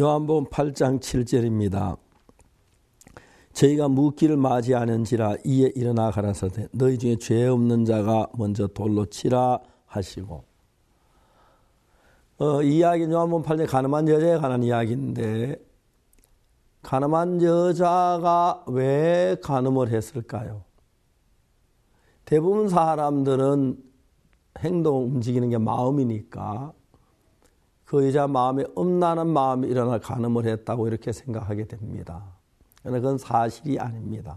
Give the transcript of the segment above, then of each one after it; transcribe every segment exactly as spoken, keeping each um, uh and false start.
요한복음 팔 장 칠 절입니다. 저희가 묻기를 맞이하는지라 이에 일어나 가라사대 너희 중에 죄 없는 자가 먼저 돌로 치라 하시고. 어, 이 이야기는 요한복음 팔 장 가늠한 여자에 관한 이야기인데, 가늠한 여자가 왜 간음을 했을까요? 대부분 사람들은 행동 움직이는 게 마음이니까 그 여자 마음에 음란한 마음이 일어나 간음을 했다고 이렇게 생각하게 됩니다. 그러나 그건 사실이 아닙니다.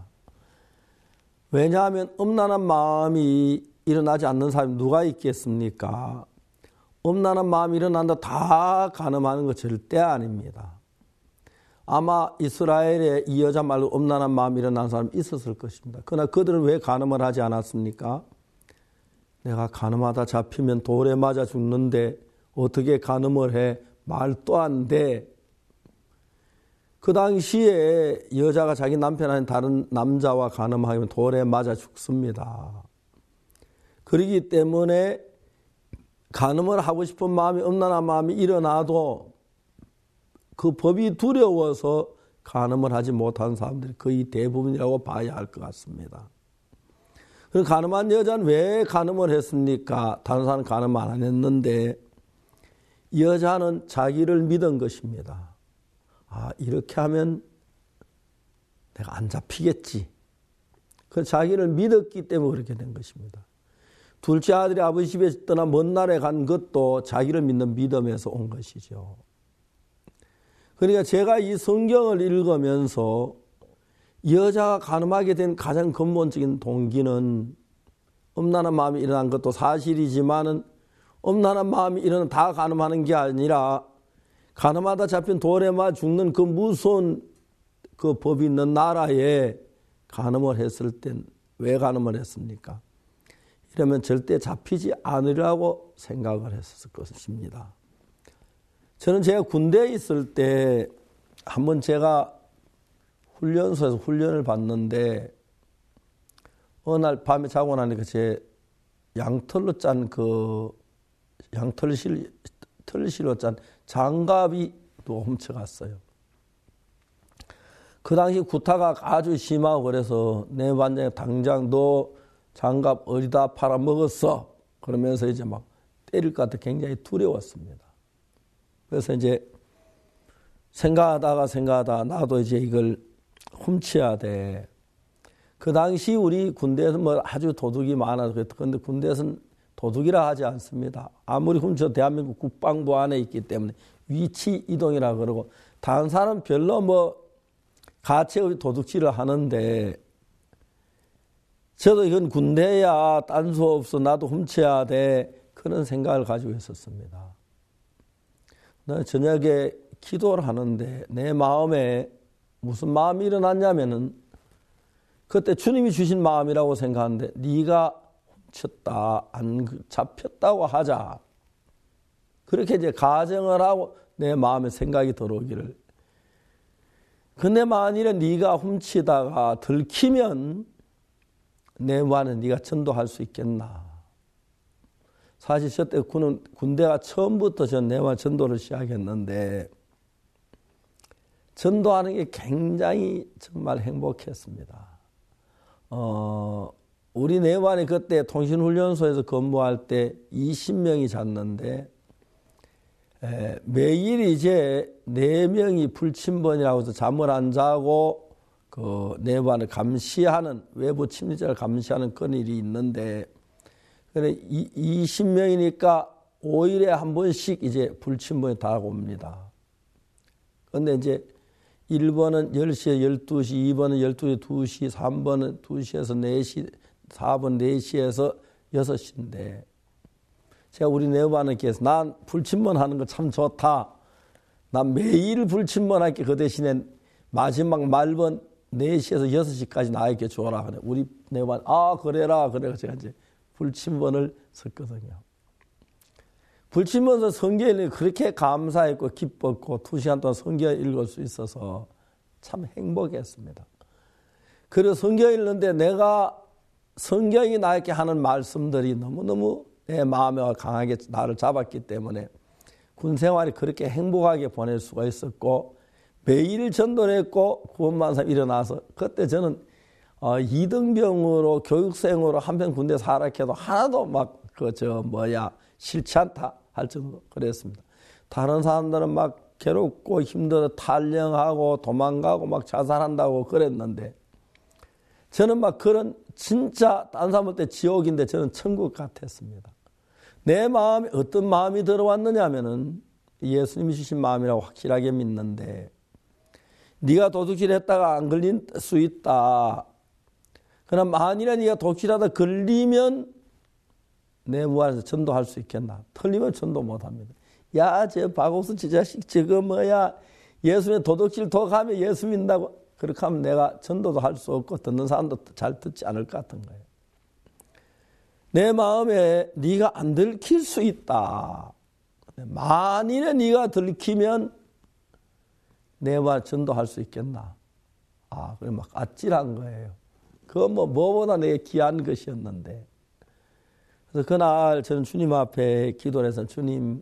왜냐하면 음란한 마음이 일어나지 않는 사람이 누가 있겠습니까? 음란한 마음이 일어난다 다 간음하는 거 절대 아닙니다. 아마 이스라엘에 이 여자 말로 음란한 마음이 일어난 사람이 있었을 것입니다. 그러나 그들은 왜 간음을 하지 않았습니까? 내가 간음하다 잡히면 돌에 맞아 죽는데 어떻게 간음을 해? 말도 안 돼. 그 당시에 여자가 자기 남편 아닌 다른 남자와 간음하면 돌에 맞아 죽습니다. 그렇기 때문에 간음을 하고 싶은 마음이, 음란한 마음이 일어나도 그 법이 두려워서 간음을 하지 못한 사람들이 거의 대부분이라고 봐야 할 것 같습니다. 그럼 간음한 여자는 왜 간음을 했습니까? 다른 사람은 간음 안 했는데 여자는 자기를 믿은 것입니다. 아, 이렇게 하면 내가 안 잡히겠지. 그 자기를 믿었기 때문에 그렇게 된 것입니다. 둘째 아들이 아버지 집에 떠나 먼 나라에 간 것도 자기를 믿는 믿음에서 온 것이죠. 그러니까 제가 이 성경을 읽으면서 여자가 간음하게 된 가장 근본적인 동기는 음란한 마음이 일어난 것도 사실이지만은 음란한 마음이 일어나면 다 간음하는 게 아니라 간음하다 잡힌 돌에 맞아 죽는 그 무서운 그 법이 있는 나라에 간음을 했을 땐 왜 간음을 했습니까? 이러면 절대 잡히지 않으리라고 생각을 했을 것입니다. 저는 제가 군대에 있을 때 한번 제가 훈련소에서 훈련을 받는데 어느 날 밤에 자고 나니까 제 양털로 짠 그 양털실 털실로 짠 장갑이 또 훔쳐갔어요. 그 당시 구타가 아주 심하고 그래서 내 반장이 당장 너 장갑 어디다 팔아먹었어? 그러면서 이제 막 때릴 것 같아 굉장히 두려웠습니다. 그래서 이제 생각하다가 생각하다가 나도 이제 이걸 훔쳐야 돼. 그 당시 우리 군대에서 뭐 아주 도둑이 많아서 그런데 군대에서는 도둑이라 하지 않습니다. 아무리 훔쳐 대한민국 국방부 안에 있기 때문에 위치 이동이라 그러고 다른 사람 별로 뭐 가치 없이 도둑질을 하는데 저도 이건 군대야 딴 수 없어 나도 훔쳐야 돼 그런 생각을 가지고 있었습니다. 저녁에 기도를 하는데 내 마음에 무슨 마음이 일어났냐면은 그때 주님이 주신 마음이라고 생각하는데 네가 훔쳤다 안 잡혔다고 하자 그렇게 이제 가정을 하고 내 마음에 생각이 들어오기를 근데 만일에 네가 훔치다가 들키면 내 말에 네가 전도할 수 있겠나. 사실 저 때 군은, 군대가 처음부터 전 내와 전도를 시작했는데 전도하는 게 굉장히 정말 행복했습니다. 어, 우리 내관이 그때 통신훈련소에서 근무할 때 이십 명이 잤는데 에, 매일 이제 네 명이 불침번이라고 해서 잠을 안 자고 그 내관을 감시하는 외부 침입자를 감시하는 그런 일이 있는데 그래 이십 명이니까 오 일에 한 번씩 이제 불침번이 다가옵니다. 그런데 이제 일 번은 열 시에 열두 시, 이 번은 열두 시에 두 시, 삼 번은 두 시에서 네 시, 사 번 네 시에서 여섯 시인데 제가 우리 내관에게서 난 불침번 하는 거 참 좋다. 난 매일 불침번 할게 그 대신에 마지막 말번 네 시에서 여섯 시까지 나에게 줘라. 그래. 우리 내관 아 그래라 그래 제가 이제 불침번을 썼거든요. 불침번서 성경을 그렇게 감사했고 기뻤고 두 시간 동안 성경을 읽을 수 있어서 참 행복했습니다. 그리고 성경 읽는데 내가 성경이 나에게 하는 말씀들이 너무너무 내 마음에 강하게 나를 잡았기 때문에 군 생활이 그렇게 행복하게 보낼 수가 있었고 매일 전도를 했고 구원받은 사람이 일어나서 그때 저는 어, 이등병으로 교육생으로 한편 군대 살아해도 하나도 막 그 저 뭐야 싫지 않다 할 정도로 그랬습니다. 다른 사람들은 막 괴롭고 힘들어 탈영하고 도망가고 막 자살한다고 그랬는데 저는 막 그런 진짜 딴 사람 볼 때 지옥인데 저는 천국 같았습니다. 내 마음에 어떤 마음이 들어왔느냐 하면은 예수님이 주신 마음이라고 확실하게 믿는데 네가 도둑질 했다가 안 걸릴 수 있다. 그러나 만일에 네가 도둑질하다 걸리면 내 무안에서 전도할 수 있겠나. 틀리면 전도 못합니다. 야, 저 박옥수 저 자식 저거 뭐야. 예수님 도둑질 더 가면 예수 믿는다고. 그렇게 하면 내가 전도도 할 수 없고 듣는 사람도 잘 듣지 않을 것 같은 거예요. 내 마음에 네가 안 들킬 수 있다. 만일에 네가 들키면 내가 전도할 수 있겠나. 아, 그래 막 아찔한 거예요. 그건 뭐 뭐보다 내게 귀한 것이었는데. 그래서 그날 저는 주님 앞에 기도를 해서 주님,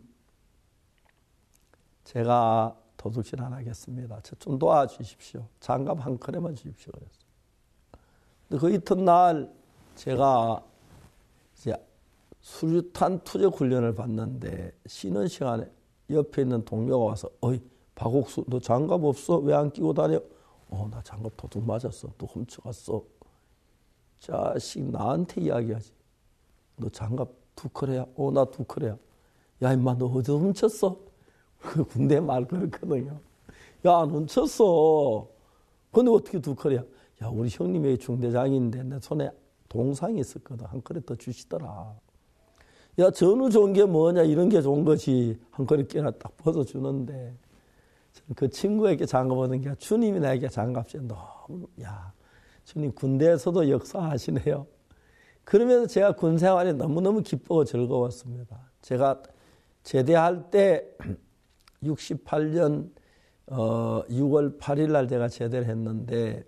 제가 도둑질 안 하겠습니다. 저 좀 도와주십시오. 장갑 한 컬에만 주십시오. 그랬어요. 근데 그 이튿날 제가 이제 수류탄 투적 훈련을 받는데 쉬는 시간에 옆에 있는 동료가 와서 어이 박옥수 너 장갑 없어? 왜 안 끼고 다녀? 어, 나 장갑 도둑 맞았어. 또 훔쳐갔어. 자식 나한테 이야기하지. 너 장갑 두 컬이야? 어, 나 두 컬이야. 야 임마 너 어디서 훔쳤어? 그 군대 말 그렇거든요. 야 안 훔쳤어. 근데 어떻게 두 컬이야? 야 우리 형님이 중대장인데 내 손에 동상이 있었거든. 한 컬에 더 주시더라. 야 전우 좋은 게 뭐냐 이런 게 좋은 것이 한 컬에 깨나 딱 벗어주는데 그 친구에게 장갑 얻은 게 주님이 나에게 장갑 줘. 너무 야 주님 군대에서도 역사하시네요. 그러면서 제가 군 생활이 너무너무 기쁘고 즐거웠습니다. 제가 제대할 때 육십팔 년 어, 유월 팔일 날 제가 제대를 했는데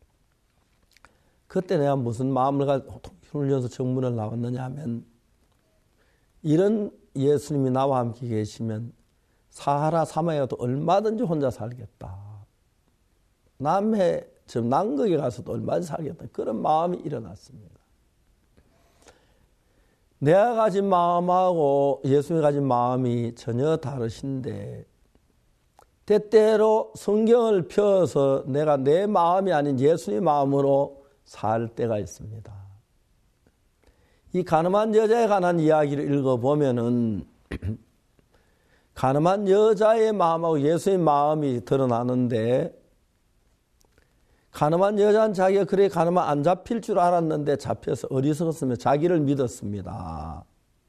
그때 내가 무슨 마음을 가지고 훈련소 정문을 나왔느냐 하면 이런 예수님이 나와 함께 계시면 사하라 사막에도 얼마든지 혼자 살겠다. 남해 저 남극에 가서도 얼마든지 살겠다. 그런 마음이 일어났습니다. 내가 가진 마음하고 예수님이 가진 마음이 전혀 다르신데 때때로 성경을 펴서 내가 내 마음이 아닌 예수님의 마음으로 살 때가 있습니다. 이 가늠한 여자에 관한 이야기를 읽어보면은 가늠한 여자의 마음하고 예수의 마음이 드러나는데 가늠한 여자는 자기가 그래 가늠한 안 잡힐 줄 알았는데 잡혀서 어리석었으며 자기를 믿었습니다.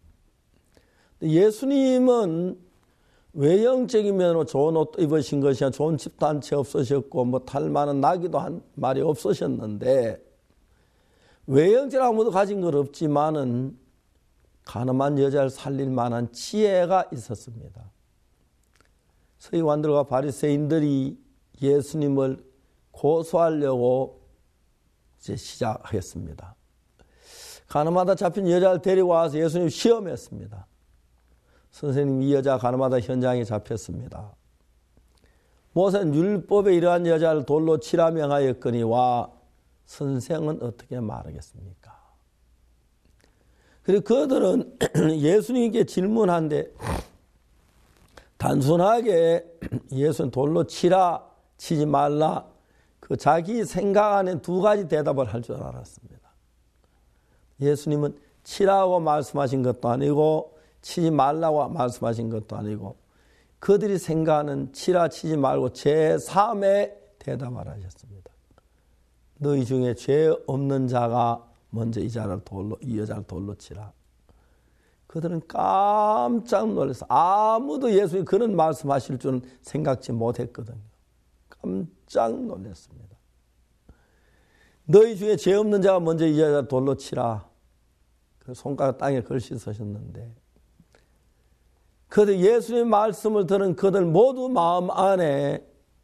예수님은 외형적인 면으로 좋은 옷 입으신 것이 아니라 좋은 집도 한 채 없으셨고 뭐 탈 많은 나귀도 한 마리 없으셨는데 외형적으로 아무도 가진 건 없지만은 가늠한 여자를 살릴 만한 지혜가 있었습니다. 서기관들과 바리새인들이 예수님을 고소하려고 이제 시작했습니다. 가늠하다 잡힌 여자를 데리고 와서 예수님 시험했습니다. 선생님 이 여자 가늠하다 현장에 잡혔습니다. 모세는 율법에 이러한 여자를 돌로 치라 명하였거니와 선생은 어떻게 말하겠습니까? 그리고 그들은 예수님께 질문한데 단순하게 예수는 돌로 치라 치지 말라 그 자기 생각 안에 두 가지 대답을 할 줄 알았습니다. 예수님은 치라고 말씀하신 것도 아니고 치지 말라고 말씀하신 것도 아니고 그들이 생각하는 치라 치지 말고 제삼의 대답을 하셨습니다. 너희 중에 죄 없는 자가 먼저 이 자를 돌로 이 여자를 돌로 치라. 그들은 깜짝 놀라서 아무도 예수님이 그런 말씀하실 줄은 생각지 못했거든요. 깜짝 놀랐습니다. 너희 중에 죄 없는 자가 먼저 이 여자를 돌로 치라. 그 손가락 땅에 걸시 서셨는데 그들 예수님의 말씀을 들은 그들 모두 마음 안에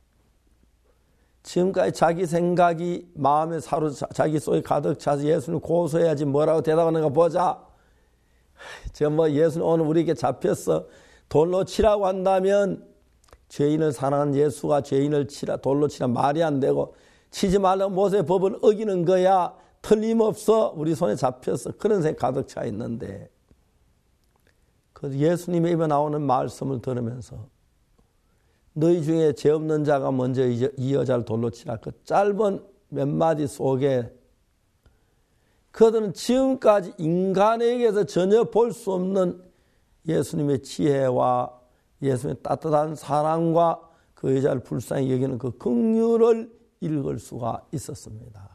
지금까지 자기 생각이 마음에 사로 자기 속에 가득 차서 예수님을 고소해야지 뭐라고 대답하는가 보자. 저 뭐 예수님 오늘 우리에게 잡혔어. 돌로 치라고 한다면 죄인을 사랑하는 예수가 죄인을 치라 돌로 치라 말이 안 되고 치지 말라고 모세의 법을 어기는 거야. 틀림없어 우리 손에 잡혔어. 그런 생각 가득 차 있는데 그 예수님의 입에 나오는 말씀을 들으면서 너희 중에 죄 없는 자가 먼저 이 여자를 돌로 치라. 그 짧은 몇 마디 속에 그들은 지금까지 인간에게서 전혀 볼 수 없는 예수님의 지혜와 예수님의 따뜻한 사랑과 그 여자를 불쌍히 여기는 그 긍휼을 읽을 수가 있었습니다.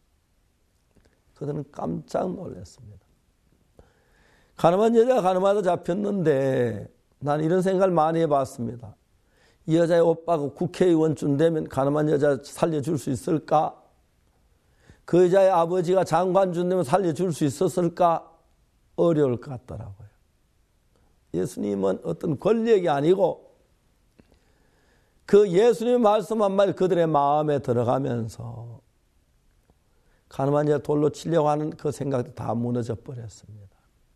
그들은 깜짝 놀랐습니다. 가늠한 여자가 가늠하다 잡혔는데 난 이런 생각을 많이 해봤습니다. 이 여자의 오빠가 국회의원쯤 되면 가늠한 여자 살려줄 수 있을까? 그 여자의 아버지가 장관쯤 되면 살려줄 수 있었을까? 어려울 것 같더라고요. 예수님은 어떤 권력이 아니고 그 예수님의 말씀 한마디 그들의 마음에 들어가면서 가늠한 여자 돌로 치려고 하는 그 생각도 다 무너져 버렸습니다.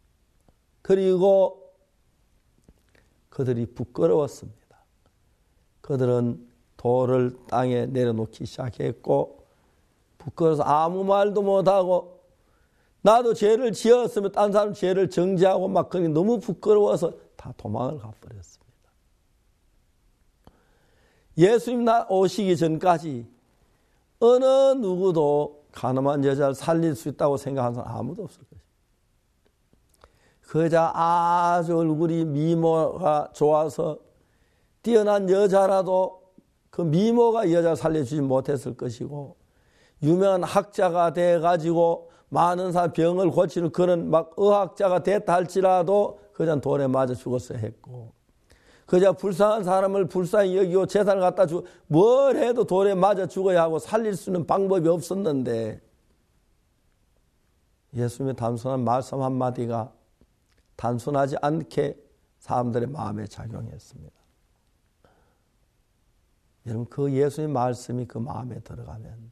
그리고 그들이 부끄러웠습니다. 그들은 돌을 땅에 내려놓기 시작했고 부끄러워서 아무 말도 못하고 나도 죄를 지었으면 딴 사람 죄를 정지하고 막 그러니 너무 부끄러워서 다 도망을 가버렸습니다. 예수님 오시기 전까지 어느 누구도 가늠한 여자를 살릴 수 있다고 생각하는 사람 아무도 없을 것입니다. 그 여자 아주 얼굴이 미모가 좋아서 뛰어난 여자라도 그 미모가 이 여자를 살려주지 못했을 것이고 유명한 학자가 돼가지고 많은 사람 병을 고치는 그런 막 의학자가 됐다 할지라도 그 여자는 돌에 맞아 죽었어야 했고 그 여자 불쌍한 사람을 불쌍히 여기고 재산을 갖다 주고 뭘 해도 돌에 맞아 죽어야 하고 살릴 수 있는 방법이 없었는데 예수님의 단순한 말씀 한마디가 단순하지 않게 사람들의 마음에 작용했습니다. 여러분 그 예수님 말씀이 그 마음에 들어가면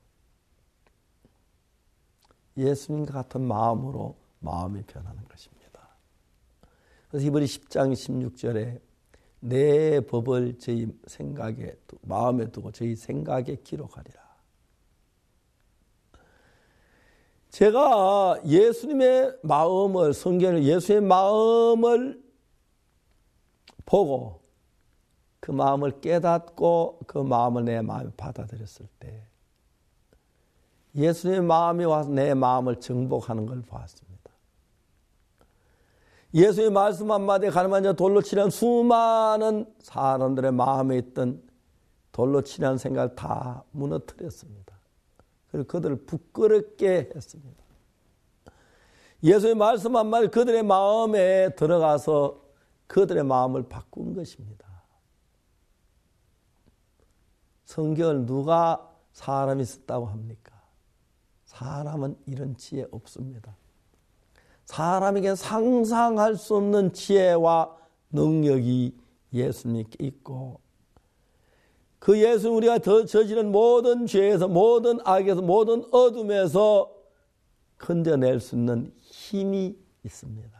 예수님과 같은 마음으로 마음이 변하는 것입니다. 그래서 이번에 십 장 십육 절에 내 법을 저희 생각에 마음에 두고 저희 생각에 기록하리라. 제가 예수님의 마음을 성경을 예수의 마음을 보고 그 마음을 깨닫고 그 마음을 내 마음에 받아들였을 때 예수님의 마음이 와서 내 마음을 정복하는 걸 보았습니다. 예수의 말씀 한마디에 가늠한 자 돌로 치려는 수많은 사람들의 마음에 있던 돌로 치려는 생각을 다 무너뜨렸습니다. 그리고 그들을 부끄럽게 했습니다. 예수의 말씀 한마디 그들의 마음에 들어가서 그들의 마음을 바꾼 것입니다. 성경을 누가 사람이 썼다고 합니까? 사람은 이런 지혜 없습니다. 사람에게 상상할 수 없는 지혜와 능력이 예수님께 있고 그 예수 우리가 더 저지른 모든 죄에서 모든 악에서 모든 어둠에서 건져낼 수 있는 힘이 있습니다.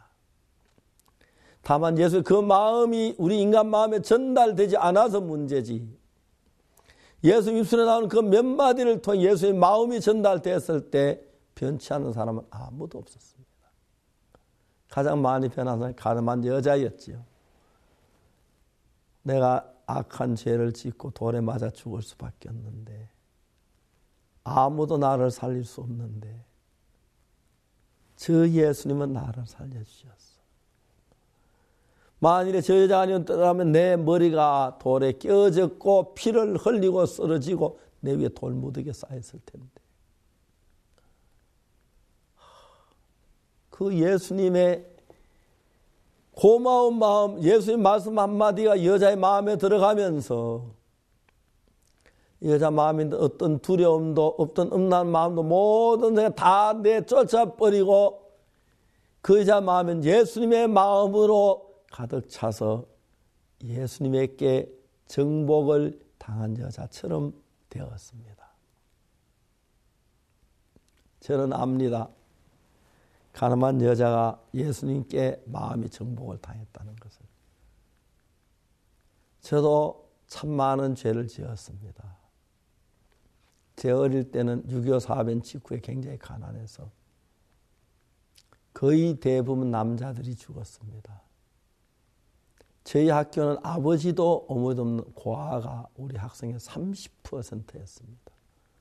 다만 예수 그 마음이 우리 인간 마음에 전달되지 않아서 문제지 예수 입술에 나오는 그 몇 마디를 통해 예수의 마음이 전달됐을 때 변치 않은 사람은 아무도 없었습니다. 가장 많이 변한 사람이 가늠한 여자였지요. 내가 악한 죄를 짓고 돌에 맞아 죽을 수밖에 없는데 아무도 나를 살릴 수 없는데 저 예수님은 나를 살려주셨어. 만일에 저 여자가 아니었다면 내 머리가 돌에 끼어졌고 피를 흘리고 쓰러지고 내 위에 돌무더기가 쌓였을 텐데 그 예수님의 고마운 마음, 예수님 말씀 한마디가 여자의 마음에 들어가면서 여자 마음에 어떤 두려움도 어떤 음란 마음도 모든 게 다 내쫓아버리고 그 여자 마음은 예수님의 마음으로 가득 차서 예수님에게 정복을 당한 여자처럼 되었습니다. 저는 압니다. 가늠한 여자가 예수님께 마음이 정복을 당했다는 것을. 저도 참 많은 죄를 지었습니다. 제 어릴 때는 육이오 사변 직후에 굉장히 가난해서 거의 대부분 남자들이 죽었습니다. 저희 학교는 아버지도 어머니도 없는 고아가 우리 학생의 삼십 퍼센트였습니다.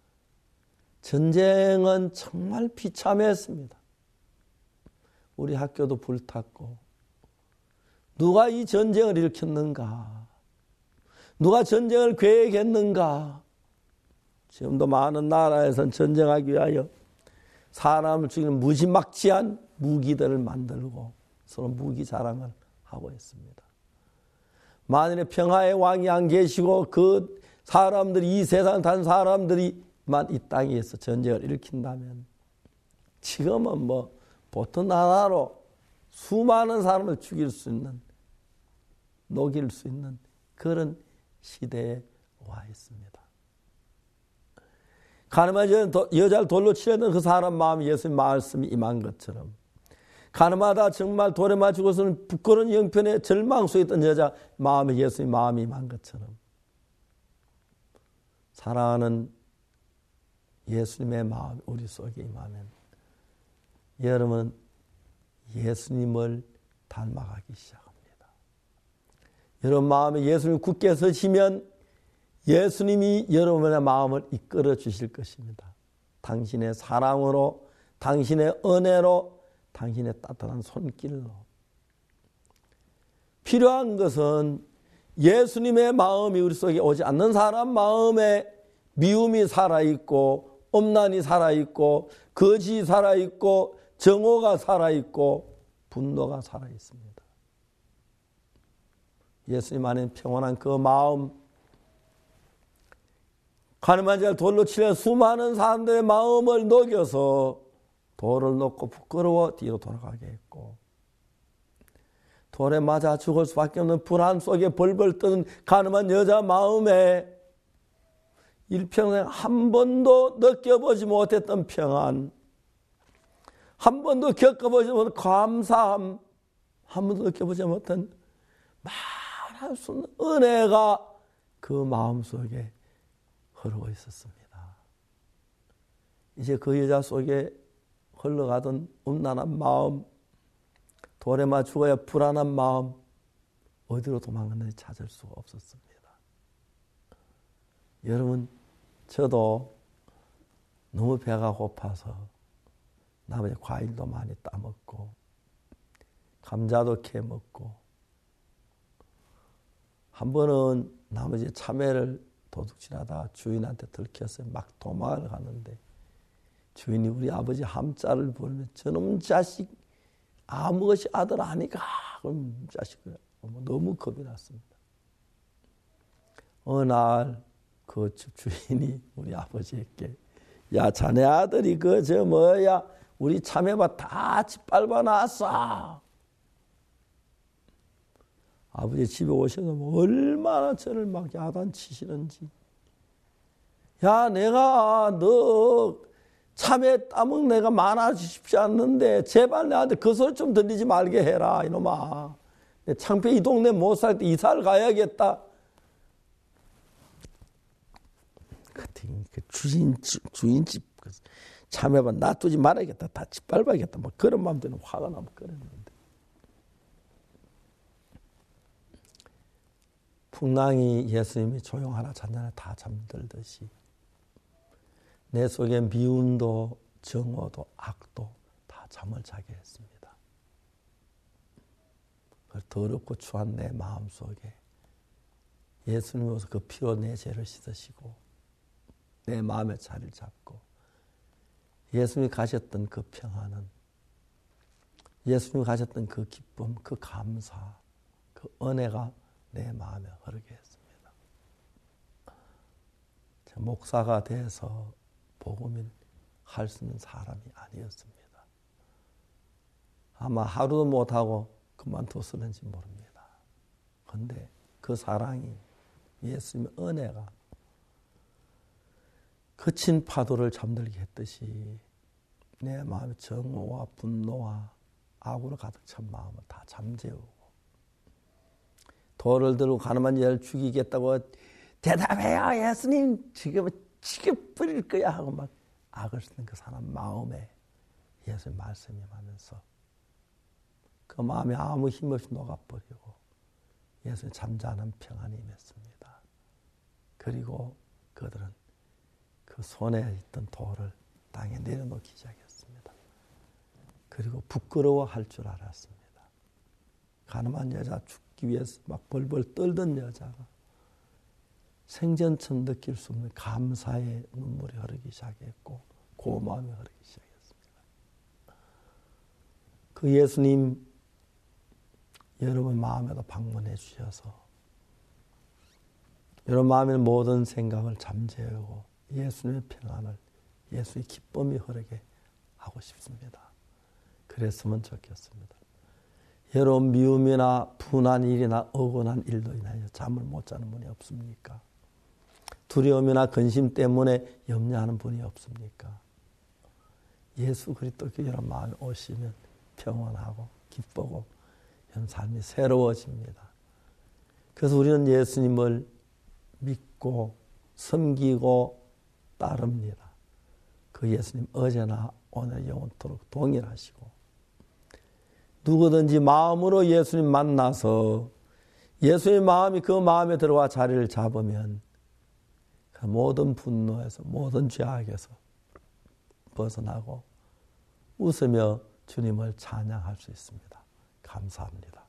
전쟁은 정말 비참했습니다. 우리 학교도 불탔고 누가 이 전쟁을 일으켰는가? 누가 전쟁을 계획했는가? 지금도 많은 나라에서는 전쟁하기 위하여 사람을 죽이는 무지막지한 무기들을 만들고 서로 무기 자랑을 하고 있습니다. 만일에 평화의 왕이 안 계시고 그 사람들이 이 세상을 단 사람들이만 이 땅에서 전쟁을 일으킨다면 지금은 뭐 보통 나라로 수많은 사람을 죽일 수 있는 녹일 수 있는 그런 시대에 와 있습니다. 가늠한 여자를 돌로 치려던 그 사람 마음에 예수님 말씀이 임한 것처럼 가늠하다 정말 돌에 맞추고서는 부끄러운 형편에 절망 속에 있던 여자 마음에 예수님 마음이 임한 것처럼 사랑하는 예수님의 마음이 우리 속에 임하면 여러분은 예수님을 닮아가기 시작합니다. 여러분 마음에 예수님이 굳게 서시면 예수님이 여러분의 마음을 이끌어 주실 것입니다. 당신의 사랑으로, 당신의 은혜로, 당신의 따뜻한 손길로. 필요한 것은 예수님의 마음이 우리 속에 오지 않는 사람 마음에 미움이 살아있고 엄난이 살아있고 거짓이 살아있고 정오가 살아있고 분노가 살아있습니다. 예수님 안에 평온한 그 마음, 가늠한 자를 돌로 치려 수많은 사람들의 마음을 녹여서 돌을 놓고 부끄러워 뒤로 돌아가게 했고 돌에 맞아 죽을 수밖에 없는 불안 속에 벌벌 떠는 가늠한 여자 마음에 일평생 한 번도 느껴보지 못했던 평안, 한 번도 겪어보지 못한 감사함, 한 번도 느껴보지 못한 말할 수 없는 은혜가 그 마음속에 흐르고 있었습니다. 이제 그 여자 속에 흘러가던 음란한 마음, 돌에 맞 죽어야 불안한 마음, 어디로 도망갔는지 찾을 수가 없었습니다. 여러분, 저도 너무 배가 고파서 나머지 과일도 많이 따먹고 감자도 캐먹고 한 번은 나머지 참외를 도둑질하다가 주인한테 들켰어요. 막 도망을 가는데 주인이 우리 아버지 함자를 부르면 저놈 자식 아무것이 아들 아니까 그럼 자식을 너무 겁이 났습니다. 어느 날 그 집 주인이 우리 아버지에게 야 자네 아들이 그 저 뭐야 우리 참외밭 다 짓밟아 놨어. 아버지 집에 오셔서 얼마나 저를 막 야단치시는지. 야 내가 너 참외 따먹 내가 많아지십시 않는데 제발 내한테 그 소리 좀 들리지 말게 해라 이놈아. 창피해 이 동네 못 살 때 이사를 가야겠다. 그 주인 주인집 참외밭 놔두지 말아야겠다. 다 짓밟아야겠다. 뭐 그런 마음대로 화가 나면 그랬는데 풍랑이 예수님이 조용하라 잔잔하라 다 잠들듯이 내 속에 미움도 정오도 악도 다 잠을 자게 했습니다. 그 더럽고 추한 내 마음속에 예수님이 오셔서 그 피로 내 죄를 씻으시고 내 마음에 자리를 잡고 예수님이 가셨던 그 평안은 예수님이 가셨던 그 기쁨, 그 감사, 그 은혜가 내 마음에 흐르게 했습니다. 목사가 돼서 복음을 할 수 있는 사람이 아니었습니다. 아마 하루도 못하고 그만뒀을는지 모릅니다. 그런데 그 사랑이 예수님의 은혜가 거친 파도를 잠들게 했듯이 내 마음의 정오와 분노와 악으로 가득 찬 마음을 다 잠재우고 돌을 들고 가늠한 여자를 죽이겠다고 대답해요. 예수님 지금 죽여버릴 거야 하고 막 악을 쓰는 그 사람 마음에 예수님 말씀이 임하면서 그 마음이 아무 힘없이 녹아버리고 예수님 잠자는 평안이 임했습니다. 그리고 그들은 그 손에 있던 돌을 땅에 내려놓기 시작했습니다. 그리고 부끄러워할 줄 알았습니다. 가늠한 여자 죽기 위해서 막 벌벌 떨던 여자가 생전처럼 느낄 수 없는 감사의 눈물이 흐르기 시작했고 고마움이 흐르기 시작했습니다. 그 예수님 여러분 마음에도 방문해 주셔서 여러분 마음의 모든 생각을 잠재우고 예수님의 평안을 예수의 기쁨이 흐르게 하고 싶습니다. 그랬으면 좋겠습니다. 여러분 미움이나 분한 일이나 억울한 일로 인하여 잠을 못 자는 분이 없습니까? 두려움이나 근심 때문에 염려하는 분이 없습니까? 예수 그리스도께 여러분 마음에 오시면 평안하고 기쁘고 이런 삶이 새로워집니다. 그래서 우리는 예수님을 믿고 섬기고 따릅니다. 그 예수님 어제나 오늘 영원토록 동일하시고 누구든지 마음으로 예수님 만나서 예수의 마음이 그 마음에 들어와 자리를 잡으면 그 모든 분노에서 모든 죄악에서 벗어나고 웃으며 주님을 찬양할 수 있습니다. 감사합니다.